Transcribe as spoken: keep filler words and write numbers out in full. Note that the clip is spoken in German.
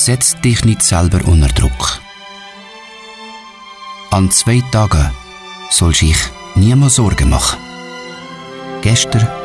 Setz dich nicht selber unter Druck. An zwei Tagen sollst du dich niemand Sorgen machen. Gestern